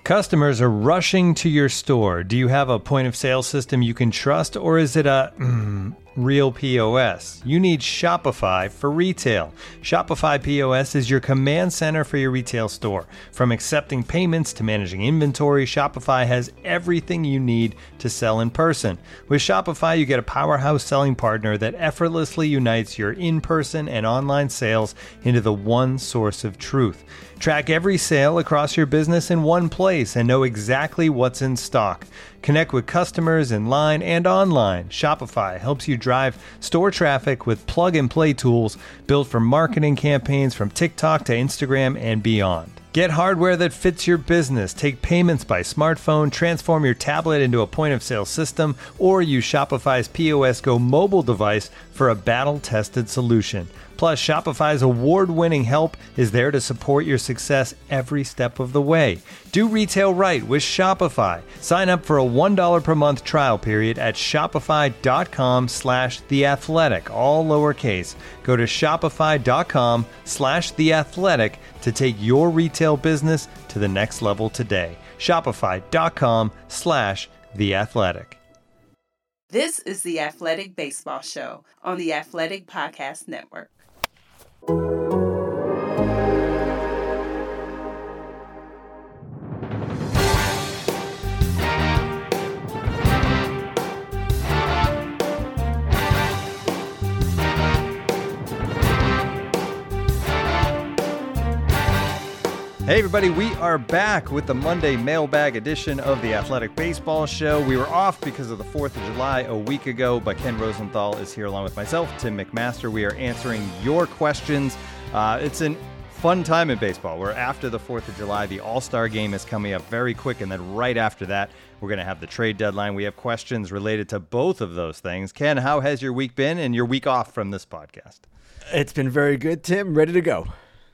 Customers are rushing to your store. Do you have a point of sale system you can trust, or is it a real POS? You need Shopify for retail. Shopify POS is your command center for your retail store. From accepting payments to managing inventory, Shopify has everything you need to sell in person. With Shopify, you get a powerhouse selling partner that effortlessly unites your in-person and online sales into the one source of truth. Track every sale across your business in one place and know exactly what's in stock. Connect with customers in line and online. Shopify helps you drive store traffic with plug-and-play tools built for marketing campaigns from TikTok to Instagram and beyond. Get hardware that fits your business. Take payments by smartphone, transform your tablet into a point-of-sale system, or use Shopify's POS Go mobile device for a battle-tested solution. Plus, Shopify's award-winning help is there to support your success every step of the way. Do retail right with Shopify. Sign up for a $1 per month trial period at shopify.com/theathletic, all lowercase. Go to shopify.com/theathletic to take your retail business to the next level today. Shopify.com/theathletic. This is the Athletic Baseball Show on the Athletic Podcast Network. Hey everybody, we are back with the Monday mailbag edition of the Athletic Baseball Show. We were off because of the 4th of July a week ago, but Ken Rosenthal is here along with myself, Tim McMaster. We are answering your questions. It's a fun time in baseball. We're after the 4th of July. The All-Star game is coming up very quick, and then right after that, we're going to have the trade deadline. We have questions related to both of those things. Ken, how has your week been and your week off from this podcast? It's been very good, Tim. Ready to go.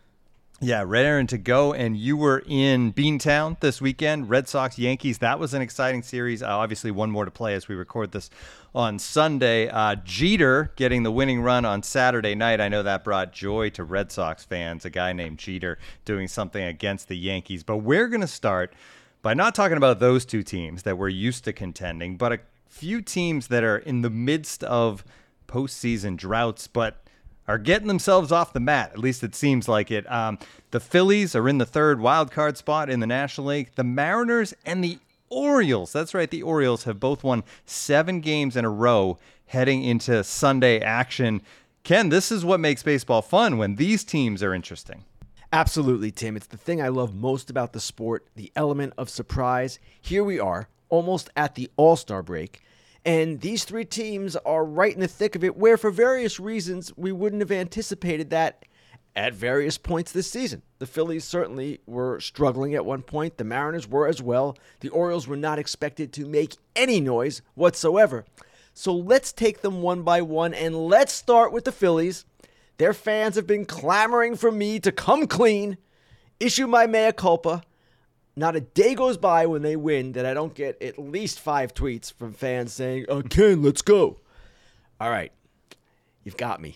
Yeah, raring to go, and you were in Beantown this weekend, Red Sox, Yankees. That was an exciting series. Obviously, one more to play as we record this on Sunday. Jeter getting the winning run on Saturday night. I know that brought joy to Red Sox fans, a guy named Jeter doing something against the Yankees. But we're going to start by not talking about those two teams that we're used to contending, but a few teams that are in the midst of postseason droughts, but are getting themselves off the mat. At least it seems like it. The Phillies are in the third wild card spot in the National League. The Mariners and the Orioles, that's right, the Orioles have both won 7 games in a row heading into Sunday action. Ken, this is what makes baseball fun, when these teams are interesting. Absolutely, Tim. It's the thing I love most about the sport, the element of surprise. Here we are, almost at the All-Star break. And these 3 teams are right in the thick of it, where for various reasons we wouldn't have anticipated that at various points this season. The Phillies certainly were struggling at one point. The Mariners were as well. The Orioles were not expected to make any noise whatsoever. So let's take them one by one, and let's start with the Phillies. Their fans have been clamoring for me to come clean, issue my mea culpa. Not a day goes by when they win that I don't get at least 5 tweets from fans saying, Ken, let's go. All right, you've got me.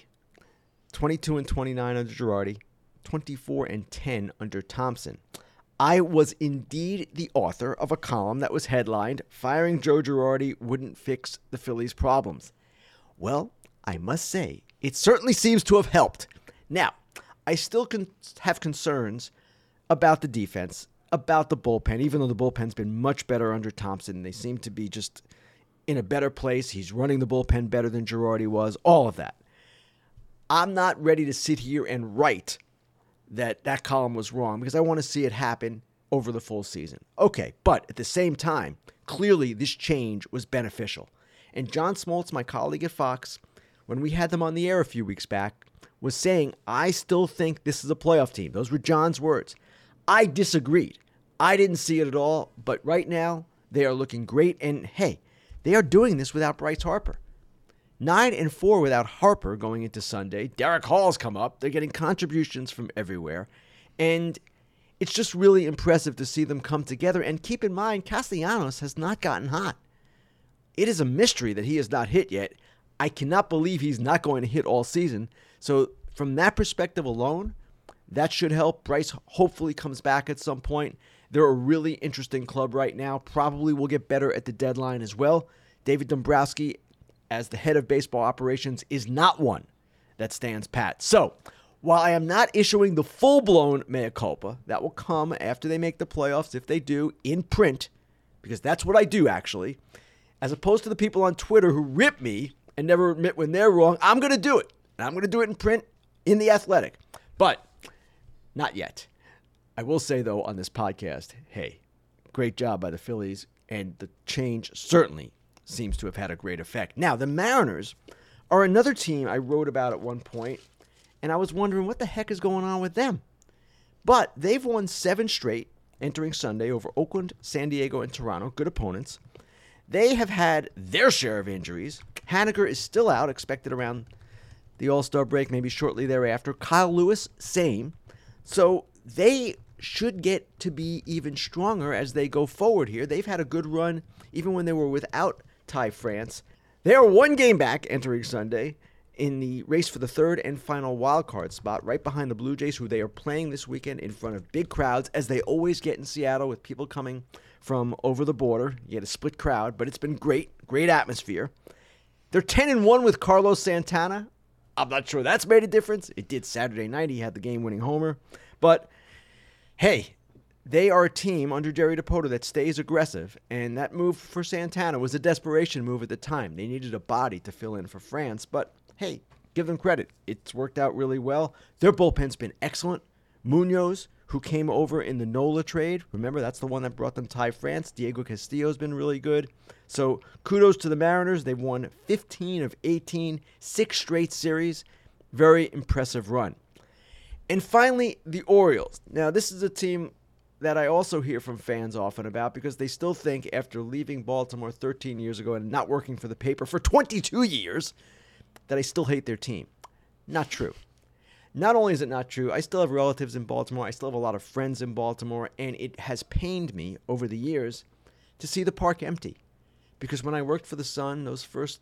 22-29 under Girardi, 24-10 under Thompson. I was indeed the author of a column that was headlined, "Firing Joe Girardi Wouldn't Fix the Phillies' Problems." Well, I must say, it certainly seems to have helped. Now, I still have concerns about the defense, about the bullpen, even though the bullpen's been much better under Thompson. They seem to be just in a better place. He's running the bullpen better than Girardi was, all of that. I'm not ready to sit here and write that column was wrong because I want to see it happen over the full season. Okay, but at the same time, clearly this change was beneficial. And John Smoltz, my colleague at Fox, when we had them on the air a few weeks back, was saying, I still think this is a playoff team. Those were John's words. I disagreed. I didn't see it at all, but right now they are looking great. And hey, they are doing this without Bryce Harper. 9-4 without Harper going into Sunday. Derek Hall's come up. They're getting contributions from everywhere. And it's just really impressive to see them come together. And keep in mind, Castellanos has not gotten hot. It is a mystery that he has not hit yet. I cannot believe he's not going to hit all season. So from that perspective alone, that should help. Bryce hopefully comes back at some point. They're a really interesting club right now. Probably will get better at the deadline as well. David Dombrowski, as the head of baseball operations, is not one that stands pat. So, while I am not issuing the full-blown mea culpa, that will come after they make the playoffs, if they do, in print, because that's what I do, actually. As opposed to the people on Twitter who rip me and never admit when they're wrong, I'm going to do it. And I'm going to do it in print in The Athletic. But not yet. I will say, though, on this podcast, hey, great job by the Phillies, and the change certainly seems to have had a great effect. Now, the Mariners are another team I wrote about at one point, and I was wondering what the heck is going on with them. But they've won 7 straight entering Sunday over Oakland, San Diego, and Toronto, good opponents. They have had their share of injuries. Haniger is still out, expected around the All-Star break, maybe shortly thereafter. Kyle Lewis, same. So they should get to be even stronger as they go forward here. They've had a good run even when they were without Ty France. They are 1 game back entering Sunday in the race for the 3rd and final wildcard spot, right behind the Blue Jays, who they are playing this weekend in front of big crowds, as they always get in Seattle with people coming from over the border. You get a split crowd, but it's been great atmosphere. They're 10-1 with Carlos Santana. I'm not sure that's made a difference. It did Saturday night. He had the game-winning homer. But, hey, they are a team under Jerry DiPoto that stays aggressive, and that move for Santana was a desperation move at the time. They needed a body to fill in for France, but, hey, give them credit. It's worked out really well. Their bullpen's been excellent. Munoz, who came over in the Nola trade, remember, that's the one that brought them Ty France. Diego Castillo's been really good. So kudos to the Mariners. They've won 15 of 18, 6 straight series. Very impressive run. And finally, the Orioles. Now, this is a team that I also hear from fans often about because they still think after leaving Baltimore 13 years ago and not working for the paper for 22 years that I still hate their team. Not true. Not only is it not true, I still have relatives in Baltimore. I still have a lot of friends in Baltimore, and it has pained me over the years to see the park empty. Because when I worked for the Sun, those first,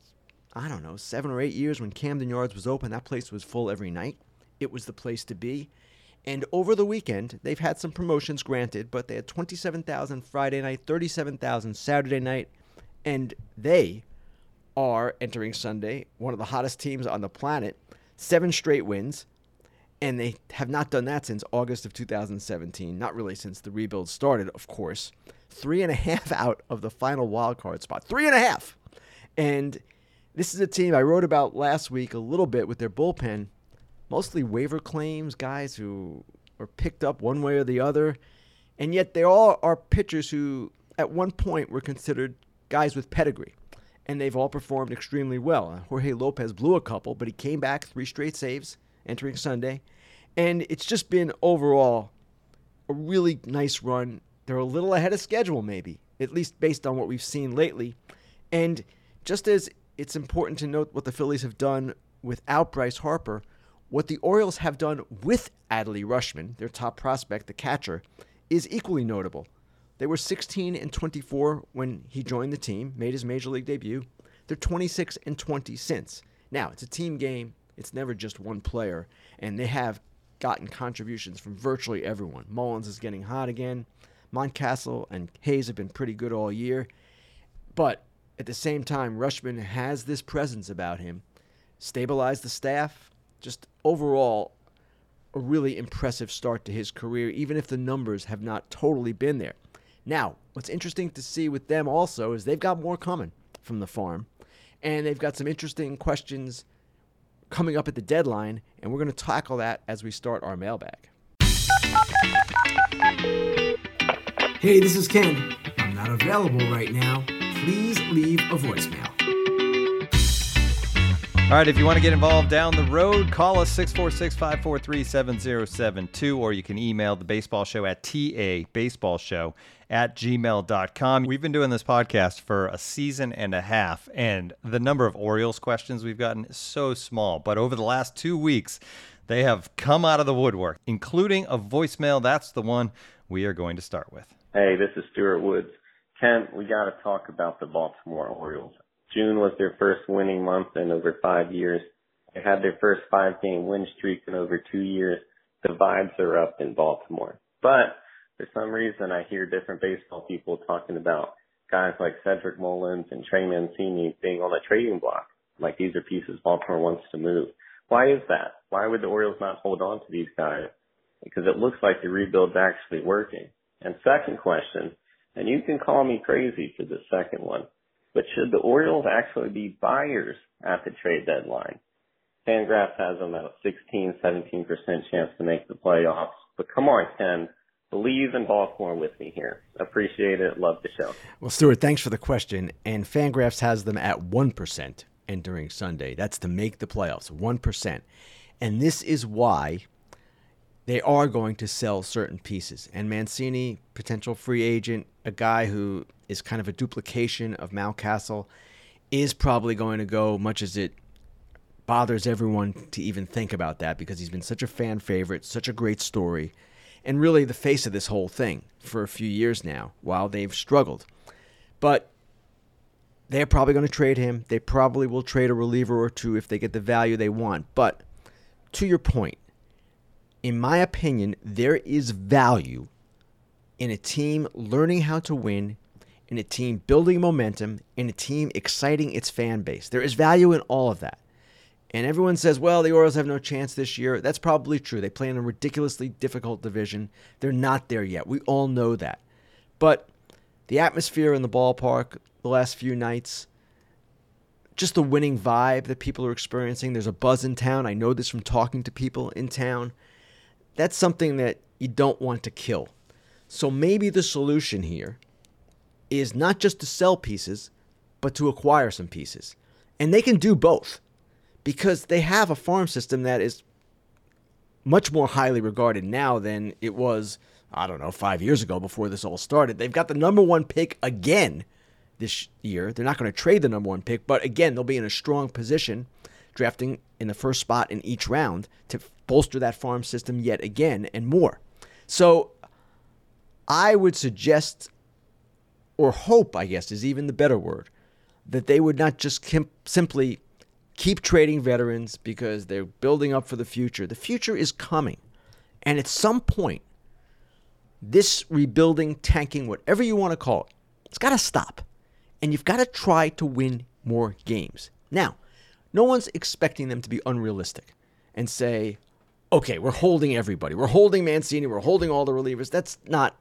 7 or 8 years when Camden Yards was open, that place was full every night. It was the place to be. And over the weekend, they've had some promotions granted, but they had 27,000 Friday night, 37,000 Saturday night, and they are entering Sunday, one of the hottest teams on the planet, 7 straight wins, and they have not done that since August of 2017, not really since the rebuild started, of course. 3.5 out of the final wild card spot. 3.5! And this is a team I wrote about last week a little bit with their bullpen. Mostly waiver claims, guys who are picked up one way or the other. And yet they all are pitchers who at one point were considered guys with pedigree. And they've all performed extremely well. Jorge Lopez blew a couple, but he came back, 3 straight saves entering Sunday. And it's just been overall a really nice run. They're a little ahead of schedule maybe, at least based on what we've seen lately. And just as it's important to note what the Phillies have done without Bryce Harper, what the Orioles have done with Adley Rutschman, their top prospect, the catcher, is equally notable. They were 16-24 when he joined the team, made his major league debut. They're 26-20 since. Now, it's a team game. It's never just one player, and they have gotten contributions from virtually everyone. Mullins is getting hot again. Mountcastle and Hayes have been pretty good all year. But at the same time, Rutschman has this presence about him. Stabilized the staff. Just overall, a really impressive start to his career, even if the numbers have not totally been there. Now, what's interesting to see with them also is they've got more coming from the farm, and they've got some interesting questions coming up at the deadline, and we're going to tackle that as we start our mailbag. Hey, this is Ken. I'm not available right now. Please leave a voicemail. All right, if you want to get involved down the road, call us 646-543-7072, or you can email the baseball show at tabaseballshow@gmail.com. We've been doing this podcast for a season and a half, and the number of Orioles questions we've gotten is so small. But over the last 2 weeks, they have come out of the woodwork, including a voicemail. That's the one we are going to start with. Hey, this is Stuart Woods. Ken, we got to talk about the Baltimore Orioles. June was their first winning month in over 5 years. They had their first 5-game win streak in over 2 years. The vibes are up in Baltimore. But For some reason, I hear different baseball people talking about guys like Cedric Mullins and Trey Mancini being on the trading block. Like these are pieces Baltimore wants to move. Why is that? Why would the Orioles not hold on to these guys? Because it looks like the rebuild's actually working. And second question, and you can call me crazy for the second one, but should the Orioles actually be buyers at the trade deadline? Fangraphs has them at a 16-17% chance to make the playoffs. But come on, Ken. Believe in Baltimore with me here. Appreciate it. Love the show. Well, Stuart, thanks for the question. And Fangraphs has them at 1% entering Sunday. That's to make the playoffs, 1%. And this is why they are going to sell certain pieces. And Mancini, potential free agent, a guy who is kind of a duplication of Mountcastle, is probably going to go, much as it bothers everyone to even think about that, because he's been such a fan favorite, such a great story, and really the face of this whole thing for a few years now while they've struggled. But they're probably going to trade him. They probably will trade a reliever or two if they get the value they want. But to your point, in my opinion, there is value in a team learning how to win, in a team building momentum, in a team exciting its fan base. There is value in all of that. And everyone says, well, the Orioles have no chance this year. That's probably true. They play in a ridiculously difficult division. They're not there yet. We all know that. But the atmosphere in the ballpark the last few nights, just the winning vibe that people are experiencing. There's a buzz in town. I know this from talking to people in town. That's something that you don't want to kill. So maybe the solution here is not just to sell pieces, but to acquire some pieces. And they can do both, because they have a farm system that is much more highly regarded now than it was, 5 years ago before this all started. They've got the number one pick again this year. They're not going to trade the number one pick, but again, they'll be in a strong position, drafting in the first spot in each round to bolster that farm system yet again and more. So I would suggest, or hope, I guess is even the better word, that they would not just simply keep trading veterans because they're building up for the future. The future is coming. And at some point, this rebuilding, tanking, whatever you want to call it, it's got to stop. And you've got to try to win more games. Now, no one's expecting them to be unrealistic and say, okay, we're holding everybody. We're holding Mancini. We're holding all the relievers. That's not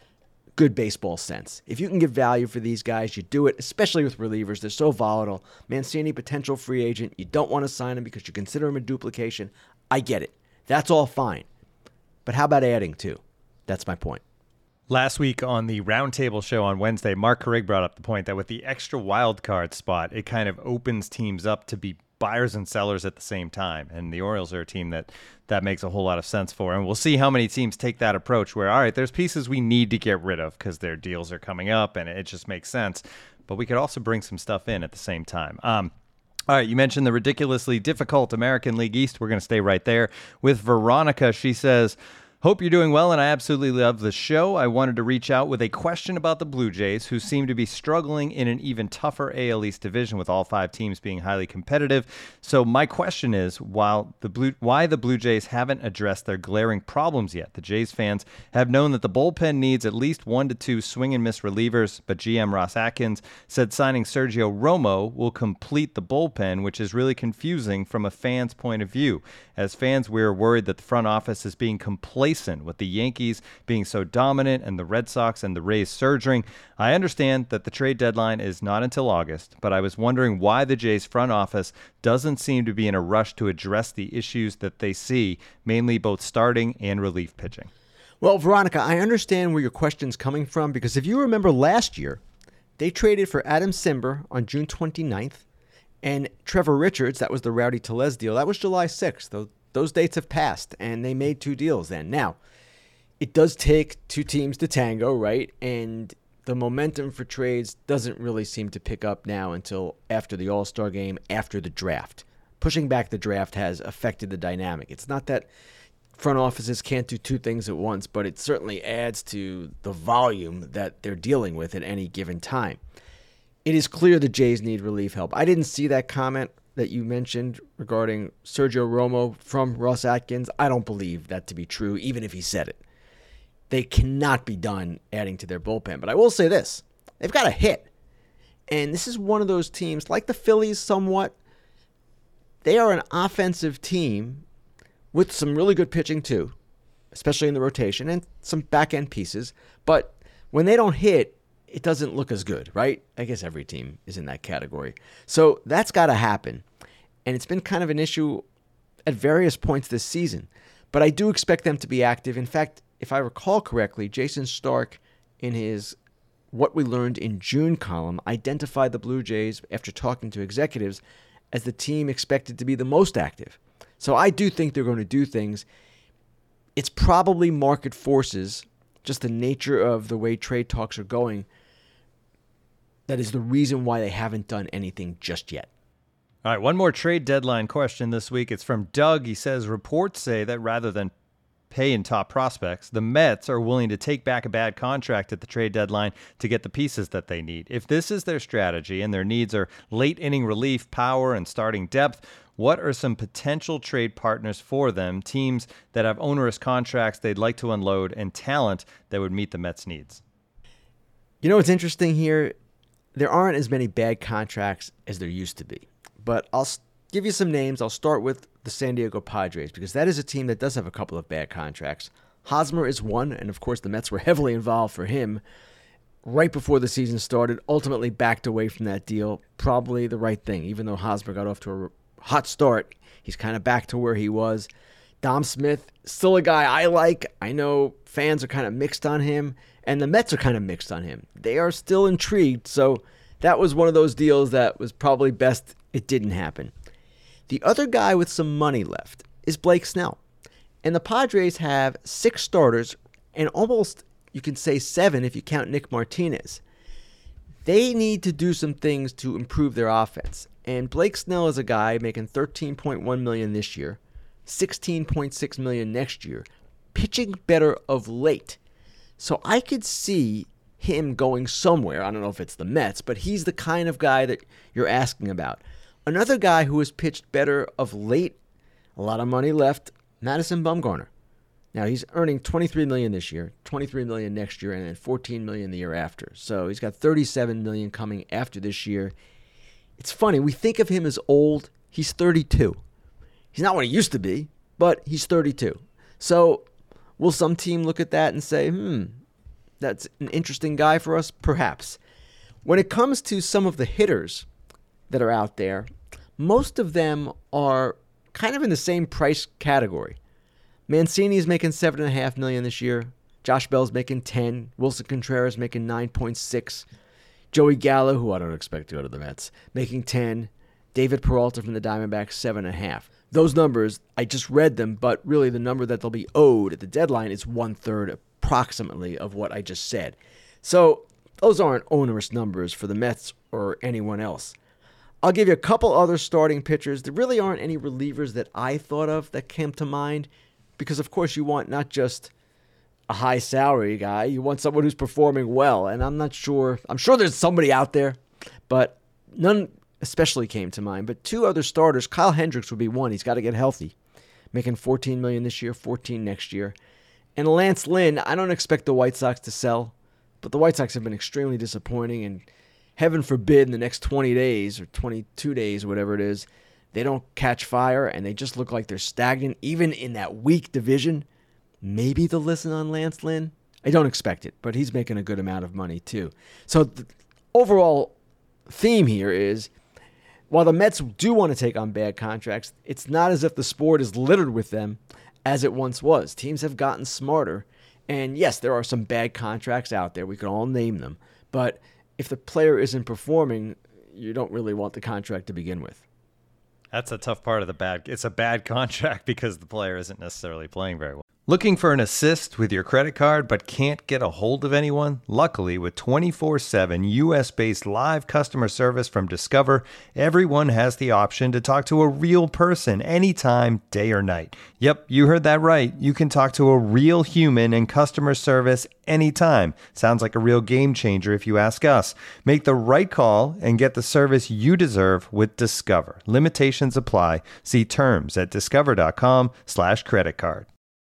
good baseball sense. If you can give value for these guys, you do it, especially with relievers. They're so volatile. Mancini, potential free agent. You don't want to sign him because you consider him a duplication. I get it. That's all fine. But how about adding too? That's my point. Last week on the Roundtable show on Wednesday, Mark Carrig brought up the point that with the extra wild card spot, it kind of opens teams up to be buyers and sellers at the same time. And the Orioles are a team that makes a whole lot of sense for. And we'll see how many teams take that approach where, all right, there's pieces we need to get rid of because their deals are coming up and it just makes sense. But we could also bring some stuff in at the same time. All right, you mentioned the ridiculously difficult American League East. We're going to stay right there with Veronica. She says, hope you're doing well, and I absolutely love the show. I wanted to reach out with a question about the Blue Jays, who seem to be struggling in an even tougher AL East division with all 5 teams being highly competitive. So my question is, why the Blue Jays haven't addressed their glaring problems yet? The Jays fans have known that the bullpen needs at least 1 to 2 swing and miss relievers, but GM Ross Atkins said signing Sergio Romo will complete the bullpen, which is really confusing from a fan's point of view. As fans, we're worried that the front office is being complacent with the Yankees being so dominant and the Red Sox and the Rays surging. I understand that the trade deadline is not until August, but I was wondering why the Jays front office doesn't seem to be in a rush to address the issues that they see, mainly both starting and relief pitching. Well, Veronica, I understand where your question's coming from, because if you remember last year, they traded for Adam Simber on June 29th, and Trevor Richards, that was the Rowdy Tellez deal, that was July 6th. Those dates have passed, and they made 2 deals then. Now, it does take 2 teams to tango, right? And the momentum for trades doesn't really seem to pick up now until after the All-Star game, after the draft. Pushing back the draft has affected the dynamic. It's not that front offices can't do 2 things at once, but it certainly adds to the volume that they're dealing with at any given time. It is clear the Jays need relief help. I didn't see that comment that you mentioned regarding Sergio Romo from Ross Atkins. I don't believe that to be true, even if he said it. they cannot be done adding to their bullpen. But I will say this, they've got a hit. And this is one of those teams, like the Phillies somewhat, they are an offensive team with some really good pitching too, especially in the rotation, and some back-end pieces. But when they don't hit, it doesn't look as good, right? I guess every team is in that category. So that's got to happen. And it's been kind of an issue at various points this season. But I do expect them to be active. In fact, if I recall correctly, Jason Stark, in his What We Learned in June column, identified the Blue Jays, after talking to executives, as the team expected to be the most active. So I do think they're going to do things. It's probably market forces, just the nature of the way trade talks are going, that is the reason why they haven't done anything just yet. All right, one more trade deadline question this week. It's from Doug. He says, reports say that rather than pay in top prospects, the Mets are willing to take back a bad contract at the trade deadline to get the pieces that they need. If this is their strategy and their needs are late inning relief, power, and starting depth, what are some potential trade partners for them, teams that have onerous contracts they'd like to unload, and talent that would meet the Mets' needs? You know what's interesting here? There aren't as many bad contracts as there used to be. But I'll give you some names. I'll start with the San Diego Padres, because that is a team that does have a couple of bad contracts. Hosmer is one, and of course the Mets were heavily involved for him right before the season started, ultimately backed away from that deal. Probably the right thing. Even though Hosmer got off to a hot start, he's kind of back to where he was. Dom Smith, still a guy I like. I know fans are kind of mixed on him, and the Mets are kind of mixed on him. They are still intrigued, so that was one of those deals that was probably best it didn't happen. The other guy with some money left is Blake Snell. And the Padres have 6 starters, and almost, you can say 7 if you count Nick Martinez. They need to do some things to improve their offense. And Blake Snell is a guy making $13.1 million this year, $16.6 million next year, pitching better of late. So I could see him going somewhere. I don't know if it's the Mets, but he's the kind of guy that you're asking about. Another guy who has pitched better of late, a lot of money left, Madison Bumgarner. Now, he's earning $23 million this year, $23 million next year, and then $14 million the year after. So he's got $37 million coming after this year. It's funny, we think of him as old. He's 32. He's not what he used to be, but he's 32. So will some team look at that and say, that's an interesting guy for us? Perhaps. When it comes to some of the hitters that are out there, most of them are kind of in the same price category. Mancini's making $7.5 million this year. Josh Bell's making $10 million. Wilson Contreras making $9.6 million. Joey Gallo, who I don't expect to go to the Mets, making $10 million. David Peralta from the Diamondbacks, $7.5 million. Those numbers, I just read them, but really the number that they'll be owed at the deadline is 1/3 approximately of what I just said. So those aren't onerous numbers for the Mets or anyone else. I'll give you a couple other starting pitchers. There really aren't any relievers that I thought of that came to mind, because of course you want not just a high salary guy, you want someone who's performing well, and I'm sure there's somebody out there, but none especially came to mind. But 2 other starters, Kyle Hendricks would be one. He's got to get healthy, making $14 million this year, $14 million next year. And Lance Lynn, I don't expect the White Sox to sell, but the White Sox have been extremely disappointing, and heaven forbid in the next 20 days or 22 days, whatever it is, they don't catch fire and they just look like they're stagnant, even in that weak division. Maybe they'll listen on Lance Lynn. I don't expect it, but he's making a good amount of money too. So the overall theme here is, while the Mets do want to take on bad contracts, it's not as if the sport is littered with them as it once was. Teams have gotten smarter. And yes, there are some bad contracts out there. We can all name them. But if the player isn't performing, you don't really want the contract to begin with. That's a tough part of the bad. It's a bad contract because the player isn't necessarily playing very well. Looking for an assist with your credit card but can't get a hold of anyone? Luckily, with 24/7 U.S.-based live customer service from Discover, everyone has the option to talk to a real person anytime, day or night. Yep, you heard that right. You can talk to a real human in customer service anytime. Sounds like a real game changer if you ask us. Make the right call and get the service you deserve with Discover. Limitations apply. See terms at discover.com/creditcard.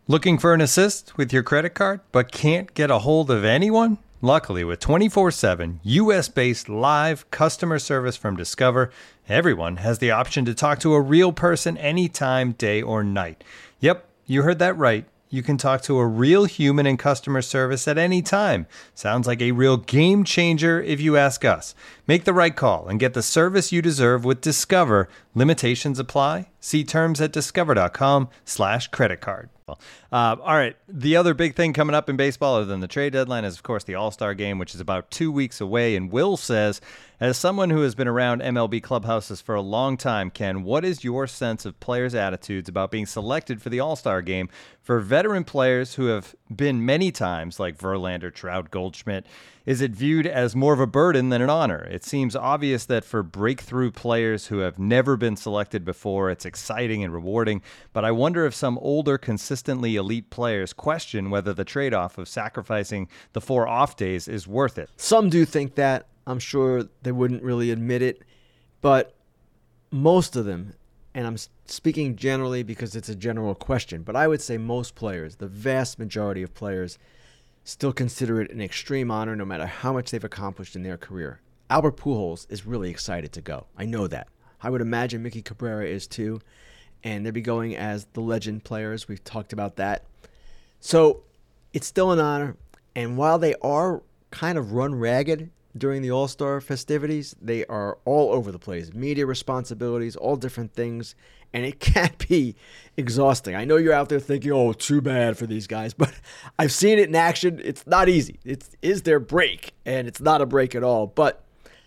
Looking for an assist with your credit card, but can't get a hold of anyone? Luckily, with 24/7 U.S.-based live customer service from Discover, everyone has the option to talk to a real person anytime, day or night. Yep, you heard that right. You can talk to a real human in customer service at any time. Sounds like a real game changer if you ask us. Make the right call and get the service you deserve with Discover. Limitations apply. See terms at discover.com/creditcard. All right. The other big thing coming up in baseball other than the trade deadline is, of course, the All-Star game, which is about 2 weeks away. And Will says, as someone who has been around MLB clubhouses for a long time, Ken, what is your sense of players' attitudes about being selected for the All-Star game? For veteran players who have been many times, like Verlander, Trout, Goldschmidt, is it viewed as more of a burden than an honor? It seems obvious that for breakthrough players who have never been selected before, it's exciting and rewarding. But I wonder if some older, consistently elite players question whether the trade-off of sacrificing the 4 off days is worth it. Some do think that. I'm sure they wouldn't really admit it. But most of them, and I'm speaking generally because it's a general question, but I would say most players, the vast majority of players, still consider it an extreme honor no matter how much they've accomplished in their career. Albert Pujols is really excited to go. I know that. I would imagine Mickey Cabrera is too, and they'll be going as the legend players. We've talked about that. So it's still an honor, and while they are kind of run ragged during the All-Star festivities, they are all over the place. Media responsibilities, all different things, and it can be exhausting. I know you're out there thinking, oh, too bad for these guys, but I've seen it in action. It's not easy. It is their break, and it's not a break at all. But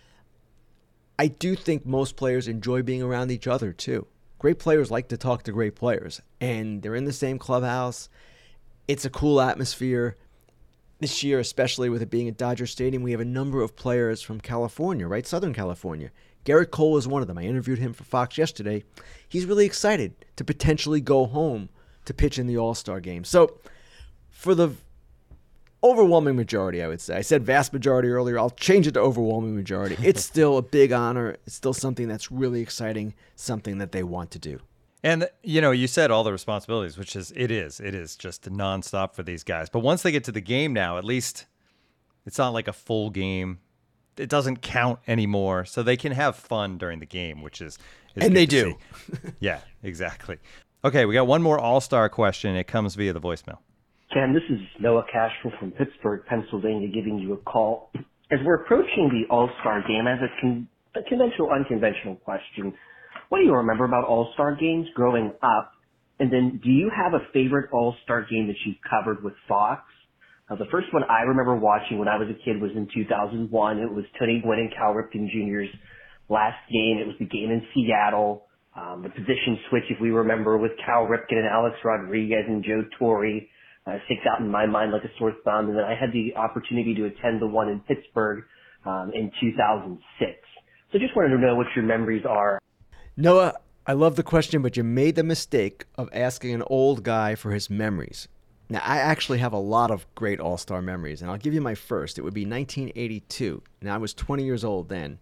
I do think most players enjoy being around each other, too. Great players like to talk to great players, and they're in the same clubhouse. It's a cool atmosphere. This year, especially with it being at Dodger Stadium, we have a number of players from California, right? Southern California. Garrett Cole is one of them. I interviewed him for Fox yesterday. He's really excited to potentially go home to pitch in the All-Star game. So for the overwhelming majority, I would say, I said vast majority earlier, I'll change it to overwhelming majority. It's still a big honor. It's still something that's really exciting, something that they want to do. And, you know, you said all the responsibilities, which is, it is just nonstop for these guys. But once they get to the game now, at least it's not like a full game. It doesn't count anymore. So they can have fun during the game, which is and they do. Yeah, exactly. Okay, we got one more All-Star question. It comes via the voicemail. Ken, this is Noah Cashel from Pittsburgh, Pennsylvania, giving you a call. As we're approaching the All-Star game, as a conventional, unconventional question, what do you remember about All-Star games growing up? And then do you have a favorite All-Star game that you've covered with Fox? The first one I remember watching when I was a kid was in 2001. It was Tony Gwynn and Cal Ripken Jr.'s last game. It was the game in Seattle. The position switch, if we remember, with Cal Ripken and Alex Rodriguez and Joe Torre sticks out in my mind like a sore thumb. And then I had the opportunity to attend the one in Pittsburgh in 2006. So just wanted to know what your memories are. Noah, I love the question, but you made the mistake of asking an old guy for his memories. Now, I actually have a lot of great All-Star memories, and I'll give you my first. It would be 1982. Now, I was 20 years old then,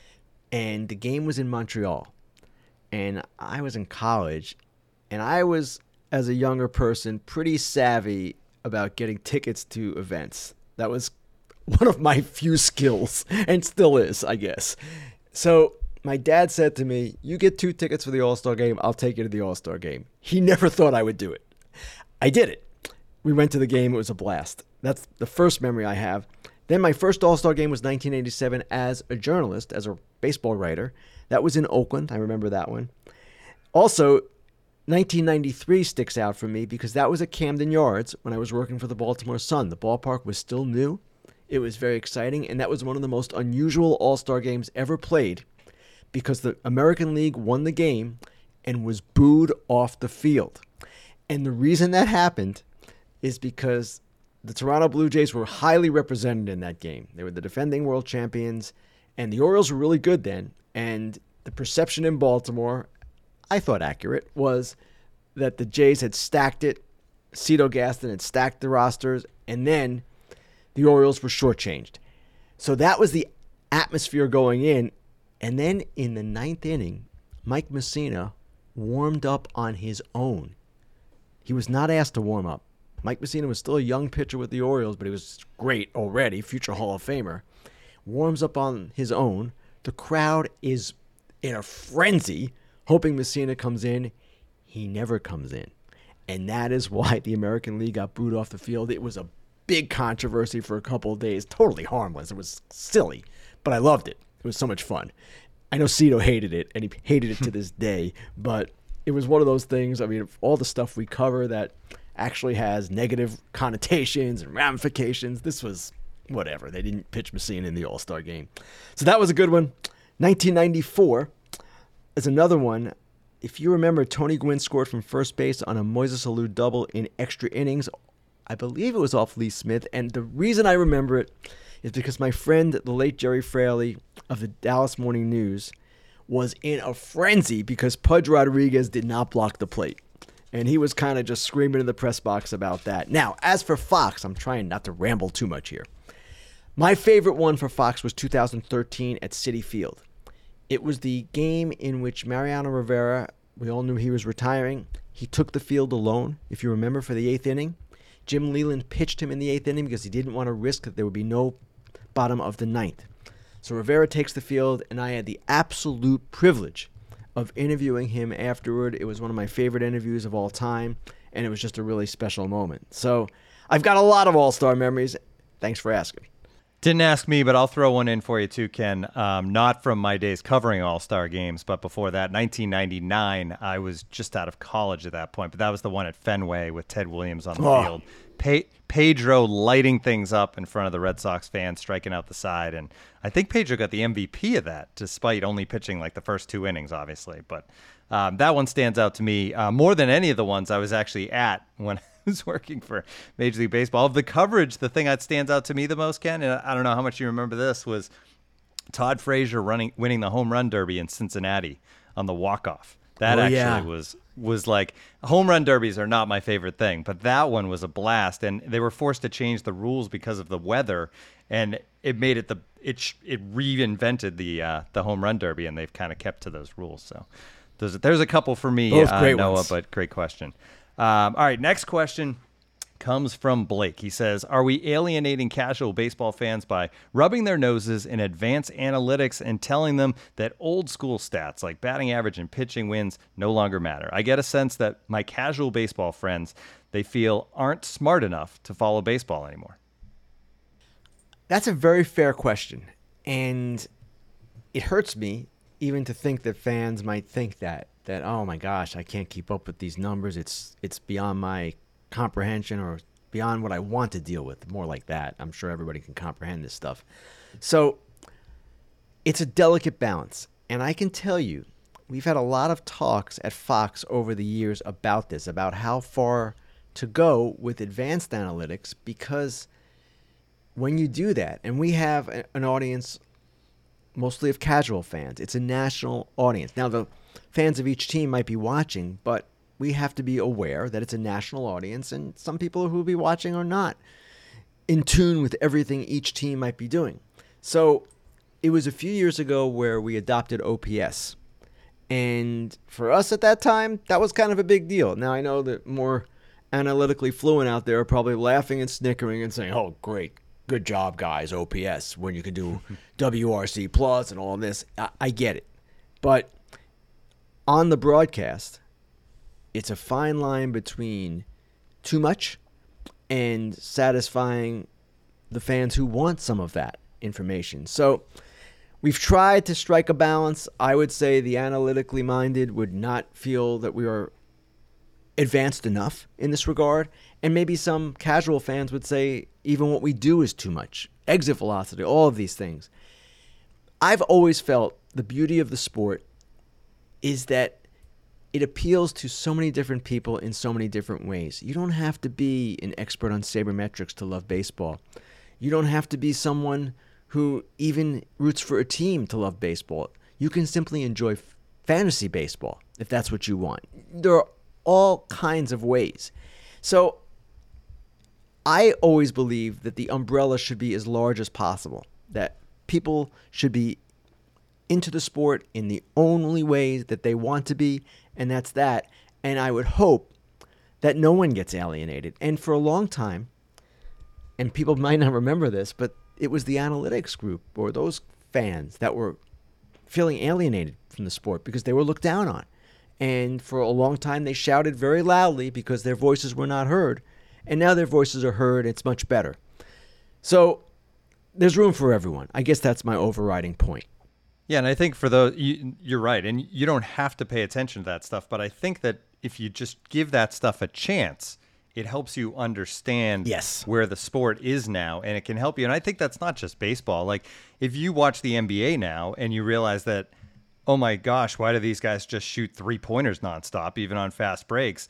and the game was in Montreal, and I was in college, and I was, as a younger person, pretty savvy about getting tickets to events. That was one of my few skills, and still is, I guess. So my dad said to me, you get 2 tickets for the All-Star game, I'll take you to the All-Star game. He never thought I would do it. I did it. We went to the game. It was a blast. That's the first memory I have. Then my first All-Star game was 1987 as a journalist, as a baseball writer. That was in Oakland. I remember that one. Also, 1993 sticks out for me because that was at Camden Yards when I was working for the Baltimore Sun. The ballpark was still new. It was very exciting, and that was one of the most unusual All-Star games ever played because the American League won the game and was booed off the field. And the reason that happened is because the Toronto Blue Jays were highly represented in that game. They were the defending world champions, and the Orioles were really good then. And the perception in Baltimore, I thought accurate, was that the Jays had stacked it. Cito Gaston had stacked the rosters, and then the Orioles were shortchanged. So that was the atmosphere going in. And then in the 9th inning, Mike Mussina warmed up on his own He was not asked to warm up. Mike Mussina was still a young pitcher with the Orioles, but he was great already, future Hall of Famer. Warms up on his own. The crowd is in a frenzy, hoping Mussina comes in. He never comes in. And that is why the American League got booed off the field. It was a big controversy for a couple of days. Totally harmless. It was silly, but I loved it. It was so much fun. I know Cito hated it, and he hated it to this day, but it was one of those things. I mean, all the stuff we cover that actually has negative connotations and ramifications, this was whatever. They didn't pitch Mussina in the All-Star game. So that was a good one. 1994 is another one. If you remember, Tony Gwynn scored from first base on a Moises Alou double in extra innings. I believe it was off Lee Smith, and the reason I remember it is because my friend, the late Jerry Fraley of the Dallas Morning News, was in a frenzy because Pudge Rodriguez did not block the plate. And he was kind of just screaming in the press box about that. Now, as for Fox, I'm trying not to ramble too much here. My favorite one for Fox was 2013 at Citi Field. It was the game in which Mariano Rivera, we all knew he was retiring. He took the field alone, if you remember, for the 8th inning. Jim Leyland pitched him in the 8th inning because he didn't want to risk that there would be no bottom of the 9th. So Rivera takes the field, and I had the absolute privilege of interviewing him afterward. It was one of my favorite interviews of all time, and it was just a really special moment. So I've got a lot of All-Star memories. Thanks for asking. Didn't ask me, but I'll throw one in for you too, Ken. Not from my days covering All-Star games, but before that, 1999, I was just out of college at that point, but that was the one at Fenway with Ted Williams on the field. Pedro lighting things up in front of the Red Sox fans, striking out the side. And I think Pedro got the MVP of that, despite only pitching like the first 2 innings, obviously. But that one stands out to me more than any of the ones I was actually at when I was working for Major League Baseball. Of the coverage, the thing that stands out to me the most, Ken, and I don't know how much you remember this, was Todd Frazier winning the home run derby in Cincinnati on the walk-off. That was like, home run derbies are not my favorite thing, but that one was a blast, and they were forced to change the rules because of the weather, and it made it it reinvented the home run derby, and they've kind of kept to those rules. So there's a couple for me, Noah, ones. But great question. All right, next question comes from Blake. He says, are we alienating casual baseball fans by rubbing their noses in advanced analytics and telling them that old school stats like batting average and pitching wins no longer matter? I get a sense that my casual baseball friends, they feel aren't smart enough to follow baseball anymore. That's a very fair question. And it hurts me even to think that fans might think that, oh my gosh, I can't keep up with these numbers. It's beyond my comprehension or beyond what I want to deal with. More like that. I'm sure everybody can comprehend this stuff. So it's a delicate balance. And I can tell you, we've had a lot of talks at Fox over the years about this, about how far to go with advanced analytics, because when you do that, and we have an audience mostly of casual fans, it's a national audience. Now, the fans of each team might be watching, but we have to be aware that it's a national audience, and some people who will be watching are not in tune with everything each team might be doing. So it was a few years ago where we adopted OPS. And for us at that time, that was kind of a big deal. Now, I know that more analytically fluent out there are probably laughing and snickering and saying, oh, great, good job, guys, OPS, when you can do WRC plus and all this. I get it. But on the broadcast, it's a fine line between too much and satisfying the fans who want some of that information. So we've tried to strike a balance. I would say the analytically minded would not feel that we are advanced enough in this regard. And maybe some casual fans would say even what we do is too much. Exit velocity, all of these things. I've always felt the beauty of the sport is that it appeals to so many different people in so many different ways. You don't have to be an expert on sabermetrics to love baseball. You don't have to be someone who even roots for a team to love baseball. You can simply enjoy fantasy baseball if that's what you want. There are all kinds of ways. So I always believe that the umbrella should be as large as possible, that people should be into the sport in the only ways that they want to be, and that's that. And I would hope that no one gets alienated. And for a long time, and people might not remember this, but it was the analytics group or those fans that were feeling alienated from the sport because they were looked down on. And for a long time, they shouted very loudly because their voices were not heard. And now their voices are heard. It's much better. So there's room for everyone. I guess that's my overriding point. Yeah, and I think for those, you're right, and you don't have to pay attention to that stuff, but I think that if you just give that stuff a chance, it helps you understand where the sport is now, and it can help you. And I think that's not just baseball. Like, if you watch the NBA now and you realize that, oh my gosh, why do these guys just shoot three-pointers nonstop, even on fast breaks?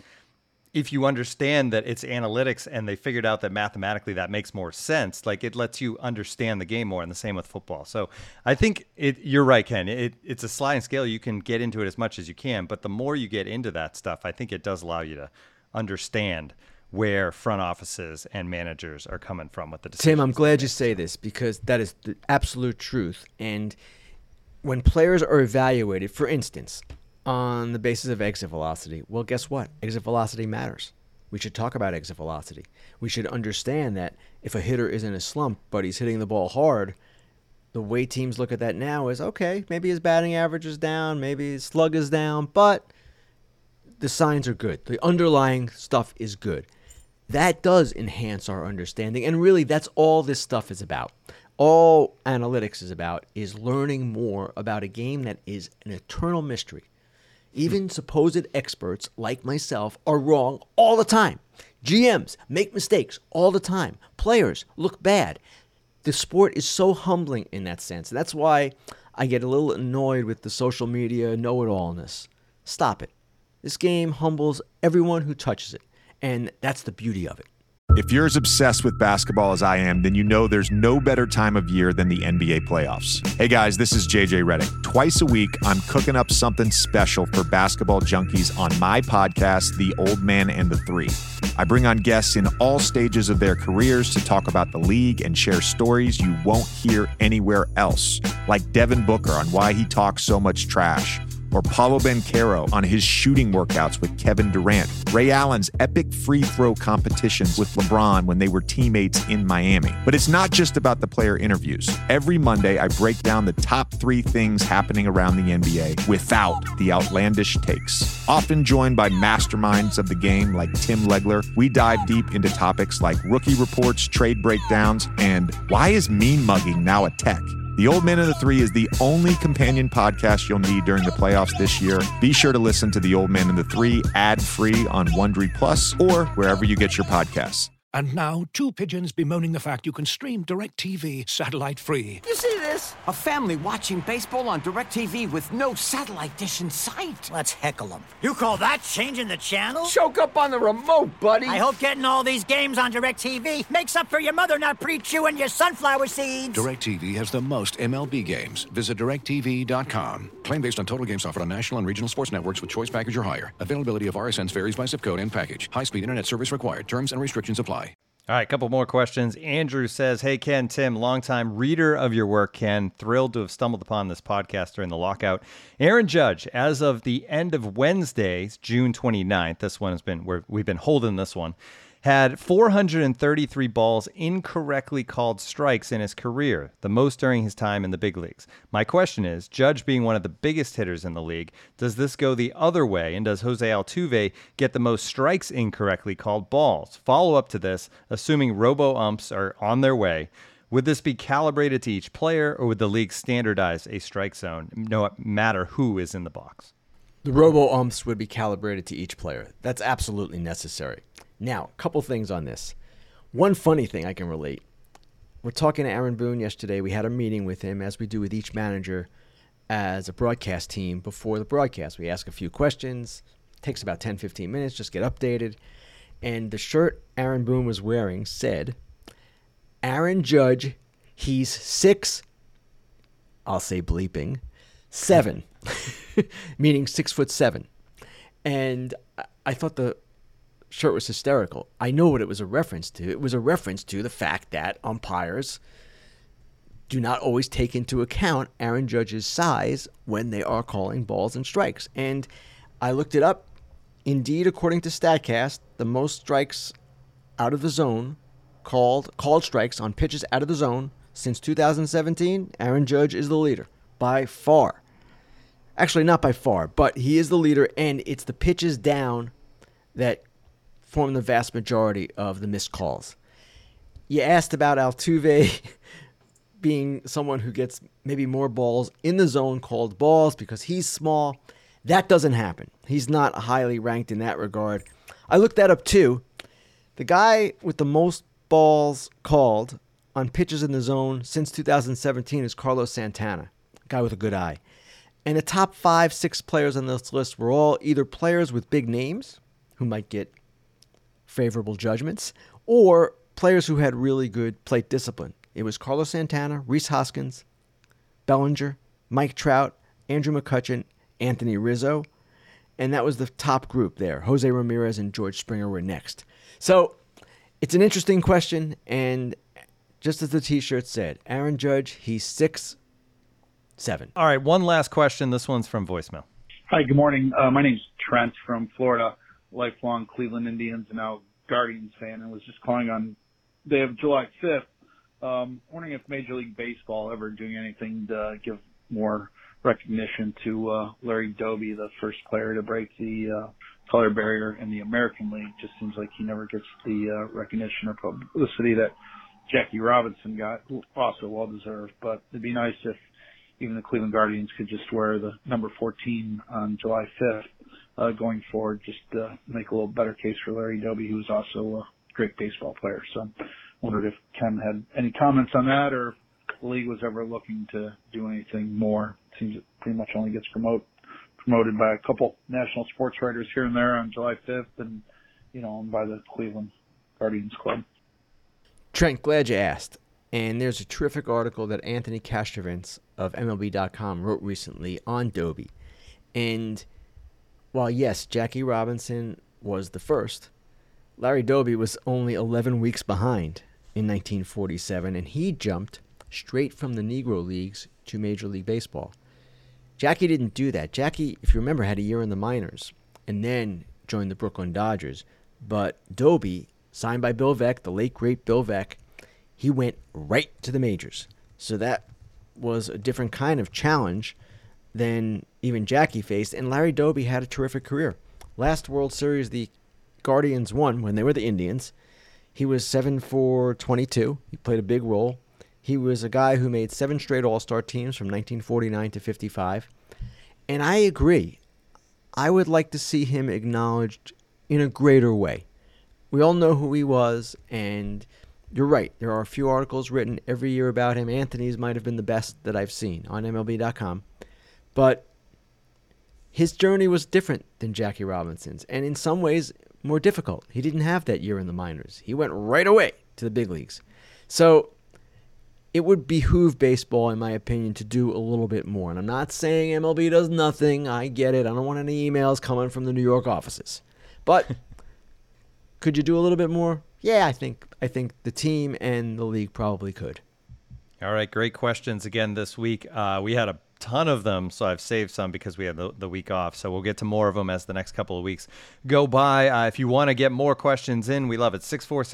If you understand that it's analytics and they figured out that mathematically that makes more sense, like it lets you understand the game more, and the same with football. So I think you're right, Ken. It's a sliding scale. You can get into it as much as you can, but the more you get into that stuff, I think it does allow you to understand where front offices and managers are coming from with the decisions. Tim, I'm glad you say this because that is the absolute truth. And when players are evaluated, for instance, on the basis of exit velocity, well, guess what? Exit velocity matters. We should talk about exit velocity. We should understand that if a hitter is in a slump, but he's hitting the ball hard, the way teams look at that now is, okay, maybe his batting average is down, maybe his slug is down, but the signs are good. The underlying stuff is good. That does enhance our understanding, and really that's all this stuff is about. All analytics is about is learning more about a game that is an eternal mystery. Even supposed experts like myself are wrong all the time. GMs make mistakes all the time. Players look bad. The sport is so humbling in that sense. That's why I get a little annoyed with the social media know-it-allness. Stop it. This game humbles everyone who touches it, and that's the beauty of it. If you're as obsessed with basketball as I am, then you know there's no better time of year than the NBA playoffs. Hey guys, this is JJ Redick. Twice a week, I'm cooking up something special for basketball junkies on my podcast, The Old Man and the Three. I bring on guests in all stages of their careers to talk about the league and share stories you won't hear anywhere else, like Devin Booker on why he talks so much trash, or Paolo Banchero on his shooting workouts with Kevin Durant, Ray Allen's epic free throw competitions with LeBron when they were teammates in Miami. But it's not just about the player interviews. Every Monday, I break down the top 3 things happening around the NBA without the outlandish takes. Often joined by masterminds of the game like Tim Legler, we dive deep into topics like rookie reports, trade breakdowns, and why is mean mugging now a tech? The Old Man and the Three is the only companion podcast you'll need during the playoffs this year. Be sure to listen to The Old Man and the Three ad-free on Wondery Plus or wherever you get your podcasts. And now, 2 pigeons bemoaning the fact you can stream DirecTV satellite-free. You see this? A family watching baseball on DirecTV with no satellite dish in sight. Let's heckle them. You call that changing the channel? Choke up on the remote, buddy. I hope getting all these games on DirecTV makes up for your mother not pre-chewing your sunflower seeds. DirecTV has the most MLB games. Visit DirecTV.com. Claim based on total games offered on national and regional sports networks with choice package or higher. Availability of RSNs varies by zip code and package. High-speed internet service required. Terms and restrictions apply. All right, a couple more questions. Andrew says, hey, Ken, Tim, longtime reader of your work, Ken. Thrilled to have stumbled upon this podcast during the lockout. Aaron Judge, as of the end of Wednesday, June 29th, this one has been, we've been holding this one, had 433 balls incorrectly called strikes in his career, the most during his time in the big leagues. My question is, Judge being one of the biggest hitters in the league, does this go the other way, and does Jose Altuve get the most strikes incorrectly called balls? Follow up to this, assuming robo-umps are on their way, would this be calibrated to each player, or would the league standardize a strike zone, no matter who is in the box? The robo-umps would be calibrated to each player. That's absolutely necessary. Now, a couple things on this. One funny thing I can relate. We're talking to Aaron Boone yesterday. We had a meeting with him, as we do with each manager as a broadcast team before the broadcast. We ask a few questions. It takes about 10, 15 minutes, just get updated. And the shirt Aaron Boone was wearing said, Aaron Judge, he's 6, I'll say bleeping, 7, meaning 6'7". And I thought the shirt was hysterical. I know what it was a reference to. It was a reference to the fact that umpires do not always take into account Aaron Judge's size when they are calling balls and strikes. And I looked it up. Indeed, according to StatCast, the most strikes out of the zone, called strikes on pitches out of the zone since 2017, Aaron Judge is the leader by far. Actually, not by far, but he is the leader, and it's the pitches down that form the vast majority of the missed calls. You asked about Altuve being someone who gets maybe more balls in the zone called balls because he's small. That doesn't happen. He's not highly ranked in that regard. I looked that up too. The guy with the most balls called on pitches in the zone since 2017 is Carlos Santana, a guy with a good eye. And the top 5-6 players on this list were all either players with big names who might get favorable judgments or players who had really good plate discipline. It was Carlos Santana, Rhys Hoskins, Bellinger, Mike Trout, Andrew McCutchen, Anthony Rizzo, and that was the top group there. Jose Ramirez and George Springer were next. So it's an interesting question, and just as the T-shirt said, Aaron Judge, he's 6'7". All right, one last question. This one's from voicemail. Hi, good morning. My name's Trent from Florida, lifelong Cleveland Indians and now Guardians fan, and was just calling on the day of July 5th. Wondering if Major League Baseball ever doing anything to give more recognition to Larry Doby, the first player to break the color barrier in the American League. Just seems like he never gets the recognition or publicity that Jackie Robinson got, also well deserved. But it'd be nice if even the Cleveland Guardians could just wear the number 14 on July 5th going forward, just to make a little better case for Larry Doby, who was also a great baseball player. So wondered if Ken had any comments on that, or if the league was ever looking to do anything more. It seems it pretty much only gets promoted by a couple national sports writers here and there on July 5th, and by the Cleveland Guardians Club. Trent, glad you asked. And there's a terrific article that Anthony Castrovince of MLB.com wrote recently on Doby. And while, yes, Jackie Robinson was the first, Larry Doby was only 11 weeks behind in 1947, and he jumped straight from the Negro Leagues to Major League Baseball. Jackie didn't do that. Jackie, if you remember, had a year in the minors and then joined the Brooklyn Dodgers. But Doby, signed by Bill Veeck, the late, great Bill Veeck, he went right to the majors. So that was a different kind of challenge than even Jackie faced. And Larry Doby had a terrific career. Last World Series, the Guardians won when they were the Indians. He was 7-for-22. He played a big role. He was a guy who made 7 straight All-Star teams from 1949 to 55. And I agree. I would like to see him acknowledged in a greater way. We all know who he was, and you're right. There are a few articles written every year about him. Anthony's might have been the best that I've seen on MLB.com. But his journey was different than Jackie Robinson's, and in some ways more difficult. He didn't have that year in the minors. He went right away to the big leagues. So it would behoove baseball, in my opinion, to do a little bit more. And I'm not saying MLB does nothing. I get it. I don't want any emails coming from the New York offices. But could you do a little bit more? Yeah, I think the team and the league probably could. All right, great questions again this week. We had a ton of them, so I've saved some because we had the week off. So we'll get to more of them as the next couple of weeks go by. If you want to get more questions in, we love it.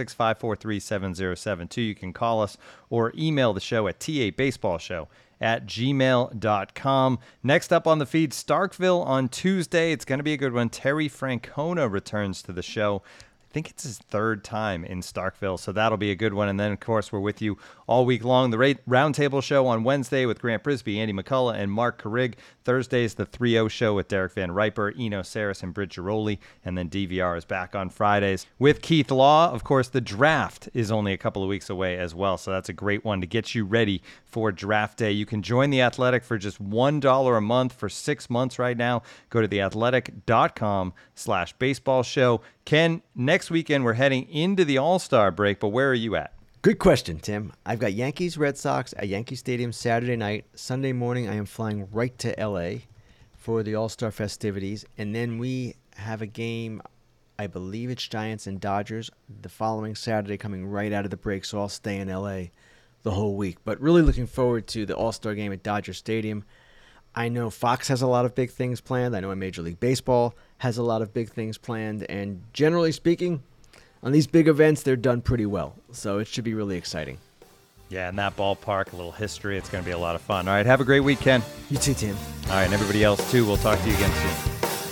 646-543-7072. You can call us or email the show at tabaseballshow@gmail.com. Next up on the feed, Starkville on Tuesday. It's going to be a good one. Terry Francona returns to the show. I think it's his third time in Starkville, so that'll be a good one. And then, of course, we're with you all week long. The Roundtable Show on Wednesday with Grant Brisbee, Andy McCullough, and Mark Carrig. Thursday's the 3-0 Show with Derek Van Riper, Eno Saris, and Britt Giroli. And then DVR is back on Fridays with Keith Law. Of course, the draft is only a couple of weeks away as well, so that's a great one to get you ready for draft day. You can join The Athletic for just $1 a month for 6 months right now. Go to theathletic.com/baseball show. Ken, next weekend we're heading into the All-Star break, but where are you at? Good question, Tim. I've got Yankees-Red Sox at Yankee Stadium Saturday night. Sunday morning, I am flying right to L.A. for the All-Star festivities. And then we have a game, I believe it's Giants and Dodgers, the following Saturday coming right out of the break, so I'll stay in L.A. the whole week. But really looking forward to the All-Star game at Dodger Stadium. I know Fox has a lot of big things planned. I know in Major League Baseball has a lot of big things planned, and generally speaking, on these big events, they're done pretty well. So it should be really exciting. Yeah, in that ballpark, a little history. It's going to be a lot of fun. All right, have a great week, Ken. You too, Tim. All right, and everybody else, too. We'll talk to you again soon.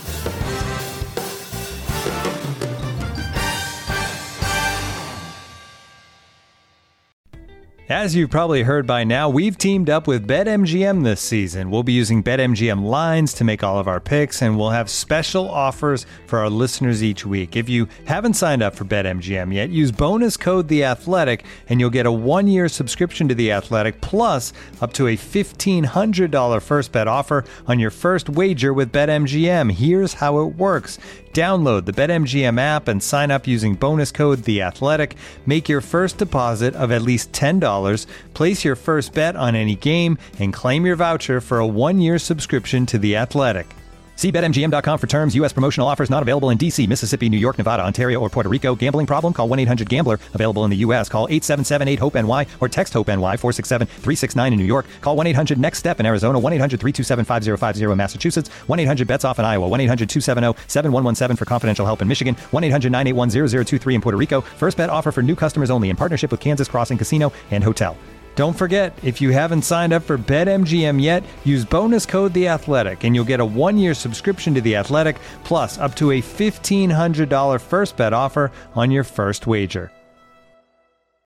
As you've probably heard by now, we've teamed up with BetMGM this season. We'll be using BetMGM lines to make all of our picks, and we'll have special offers for our listeners each week. If you haven't signed up for BetMGM yet, use bonus code The Athletic, and you'll get a 1-year subscription to The Athletic, plus up to a $1,500 first bet offer on your first wager with BetMGM. Here's how it works. Download the BetMGM app and sign up using bonus code The Athletic. Make your first deposit of at least $10. Place your first bet on any game and claim your voucher for a 1-year subscription to The Athletic. See BetMGM.com for terms. U.S. promotional offers not available in D.C., Mississippi, New York, Nevada, Ontario, or Puerto Rico. Gambling problem? Call 1-800-GAMBLER. Available in the U.S. Call 877-8-HOPE-NY or text HOPE-NY 467-369 in New York. Call 1-800-NEXT-STEP in Arizona. 1-800-327-5050 in Massachusetts. 1-800-BETS-OFF in Iowa. 1-800-270-7117 for confidential help in Michigan. 1-800-981-0023 in Puerto Rico. First bet offer for new customers only in partnership with Kansas Crossing Casino and Hotel. Don't forget, if you haven't signed up for BetMGM yet, use bonus code The Athletic, and you'll get a 1-year subscription to The Athletic, plus up to a $1,500 first bet offer on your first wager.